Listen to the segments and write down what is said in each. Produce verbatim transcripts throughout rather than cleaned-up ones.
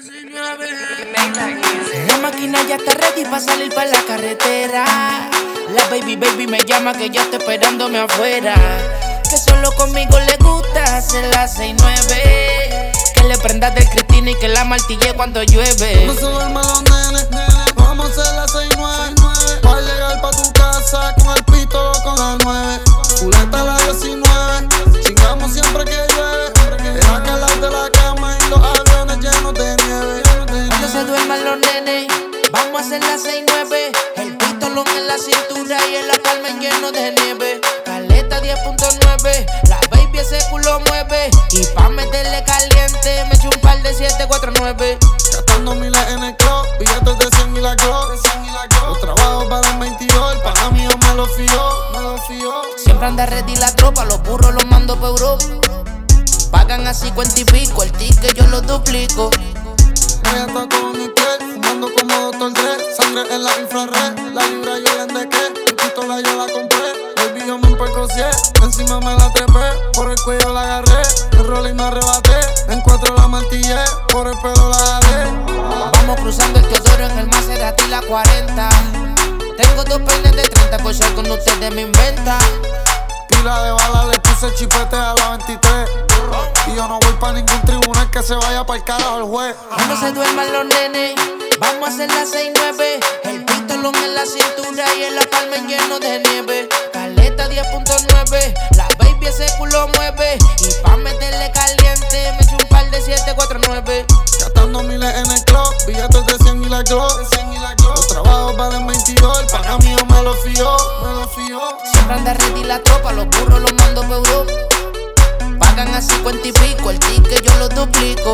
La máquina ya está ready para salir para la carretera. La baby baby me llama que ya está esperándome afuera. Que solo conmigo le gusta hacer las seis nueve. Que le prendas del Cristina y que la martille cuando llueve. No se duerman los nenes, nenes. Vamos a hacer las seis nueve. Va a llegar pa' tu casa con el pito con las nueve. Fuleta la diecinueve. Chingamos siempre que llueve. Deja calar de la cama y los aviones llenos de nieve. Cuando se duerman los nenes, vamos a hacer las seis nueve. El pistolón en la cintura y en la palma lleno de nieve. Caleta diez punto nueve, la baby ese culo mueve. Y pa' meterle caliente me eché un par de siete cuatro nueve. Gastando miles en el club, billetes de cien y la Glock. Los trabajos para el veintidós, el pana mío me lo fió, me lo fió. Siempre anda ready la tropa, los burros los mando pa' Europa. Pagan a cincuenta y pico, el ticket yo lo duplico. Ella está con mi piel, fumando como doctor Dre. Sangre en la infrared, la libra yo la endequé. Mi pistola yo la compré, baby yo me empercocié. Encima me la trepé, por el cuello la agarré. El rol y me arrebaté, en cuatro la martillé. Por el pelo la jalé. Vamos cruzando el Teodoro en el Maserati la cuarenta. Tengo dos peines de treinta, por ser con ustedes me inventa. Pila de balas, le puse chipete a la veintitrés. Y yo no voy pa' ningún tribunal que se vaya pa'l carajo el juez. Cuando se duerman los nenes, vamos a hacer las seis nueve. El pistolón en la cintura y en la palma lleno de nieve. Caleta diez punto nueve, la baby ese culo mueve. Y pa' meterle caliente me eché un par de siete cuatro nueve. Gastando miles en el club, billetes de cien y la Glock. Los trabajos para el veintidós, el pana mío me lo fió, me lo fió. Siempre anda ready la tropa, los burros los mando pa' Europa. Pagan a cincuenta y pico, el ticket yo lo duplico.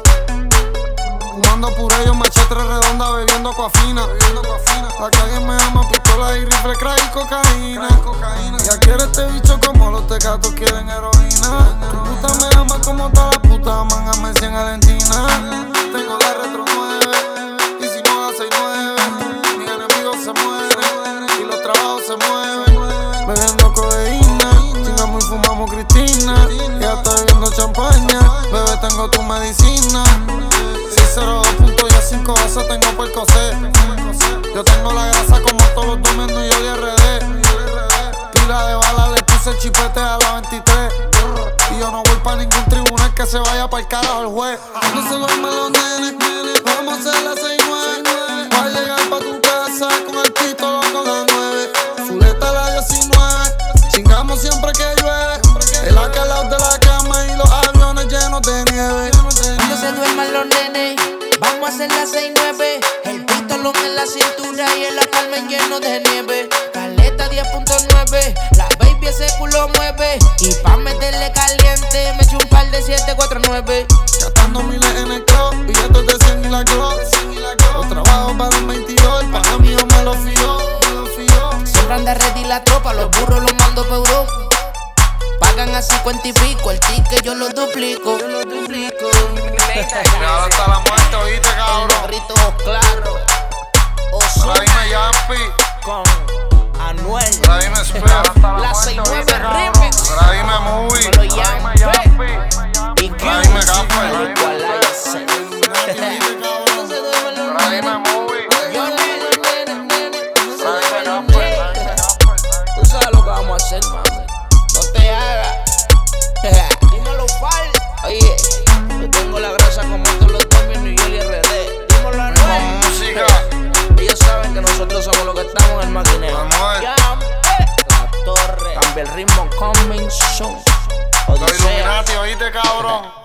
Fumando puré, yo me eché tres redondas bebiendo coafina. La calle me ama, pistola y rifle, crack y cocaína. Y aquí eres este bicho como los tecatos quieren heroína. Tu puta me ama como todas las putas aman a Messi en Argentina. Tengo la retro nueve, hicimos las seis nueve. Mis enemigos se mueren y los trabajos se mueven. Bebiendo codeína, chingamos y fumamos Cristina. Ya está bebiendo champaña, bebé tengo tu medicina. Cero, dos puntos y a cinco veces tengo por coser. Yo tengo la grasa como todos los domingos y yo de R D. Pila de balas, le puse chipete a la veintitrés. Y yo no voy pa' ningún tribunal que se vaya pa'l carajo el juez. No se duerman los nenes, nenes. Vamos a hacer las seis nueve. Va a llegar pa' tu casa con el pito con las nueve. Fuleta la diecinueve. Chingamos siempre que llueve. El acalao de la cama y los aviones llenos de nieve. Cuando se duerman los nenes, vamos a hacer las seis nueve. El pistolón en la cintura y en la palma lleno de nieve. Caleta diez punto nueve, la baby ese culo mueve. Y pa' meterle caliente me eché un par de siete cuatro nueve. Gastando miles en el club, billetes de cien y la Glock. Los trabajos para el veintidós, el pana mío me lo fió, me lo fió. Siempre anda ready la tropa, los burros los mando pa' Europa. Pagan a cincuenta y pico, el ticket yo lo duplico. Yo lo duplico. Cuidado hasta la muerte, oíste, cabrón. Grito claro. Ahora dime Yampi. Con Anuel. Ahora dime Spera. La seis nueve remix. Ahora dime Movie. Me lo Yampi. Y Ahora dime Gaffer. el Equalizer. Ahora dime Movie. Yo nene, nene, nene. Ahora dime Gaffer. Tú sabes lo que vamos a hacer, mami. No te hagas. Dímelo, Fal. Oye, yo tengo la grasa como todos los domingos y yo le R D. Dímelo, Anuel. Música. Ellos saben que nosotros somos los que estamos en el maquinero. Anuel. La torre. Cambia el ritmo, coming soon. Los Illuminati, oíste, cabrón.